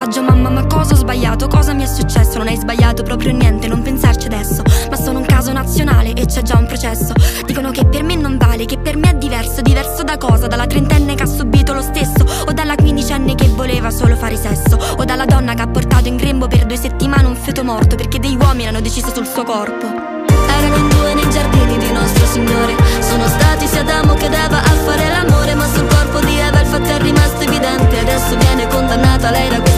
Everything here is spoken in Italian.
messaggio: mamma, ma cosa ho sbagliato? Cosa mi è successo? Non hai sbagliato proprio niente, non pensarci adesso. Ma sono un caso nazionale e c'è già un processo. Dicono che per me non vale, che per me è diverso. Diverso da cosa? Dalla trentenne che ha subito lo stesso, o dalla quindicenne che voleva solo fare sesso, o dalla donna che ha portato in grembo per 2 settimane un feto morto perché degli uomini hanno deciso sul suo corpo. Erano in 2 nei giardini di nostro Signore, sono stati sia Adamo che Eva a fare l'amore, ma sul corpo di Eva il fatto è rimasto evidente. Adesso viene condannata lei da